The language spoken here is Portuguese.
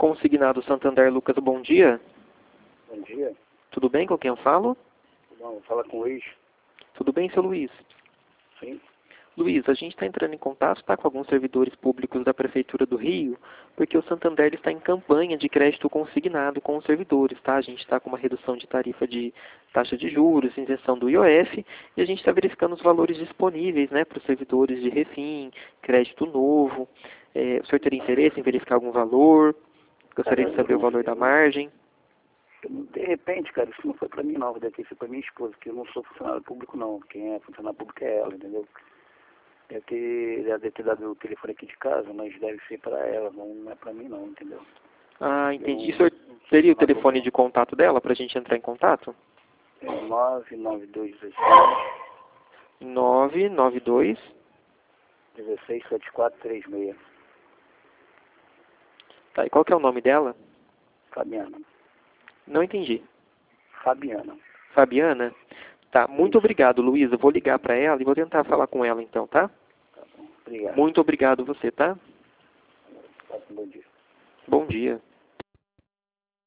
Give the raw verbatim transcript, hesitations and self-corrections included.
Consignado Santander, Lucas, bom dia. Bom dia. Tudo bem, com quem eu falo? Não, fala com o Luiz. Tudo bem, seu Luiz? Sim. Luiz, a gente está entrando em contato, tá, com alguns servidores públicos da Prefeitura do Rio, porque o Santander está em campanha de crédito consignado com os servidores, tá? A gente está com uma redução de tarifa de taxa de juros, isenção do I O F, e a gente está verificando os valores disponíveis, né, para os servidores de refim, crédito novo. É, o senhor teria interesse em verificar algum valor? Gostaria de saber o valor da margem? De repente, cara, isso não foi pra mim não, deve ser pra minha esposa, porque eu não sou funcionário público não. Quem é funcionário público é ela, entendeu? Deve ter, ela deve ter dado o telefone aqui de casa, mas deve ser pra ela, não é pra mim não, entendeu? Ah, entendi. Eu, E o senhor teria o telefone de contato dela para a gente entrar em contato? É nove nove dois um seis nove nove dois um seis sete quatro três seis. Tá, e qual que é o nome dela? Fabiana. Não entendi. Fabiana. Fabiana? Tá, muito Isso. obrigado, Luiz. Eu vou ligar para ela e vou tentar falar com ela então, tá? Tá bom. Obrigado. Muito obrigado você, tá? Bom dia. Bom dia.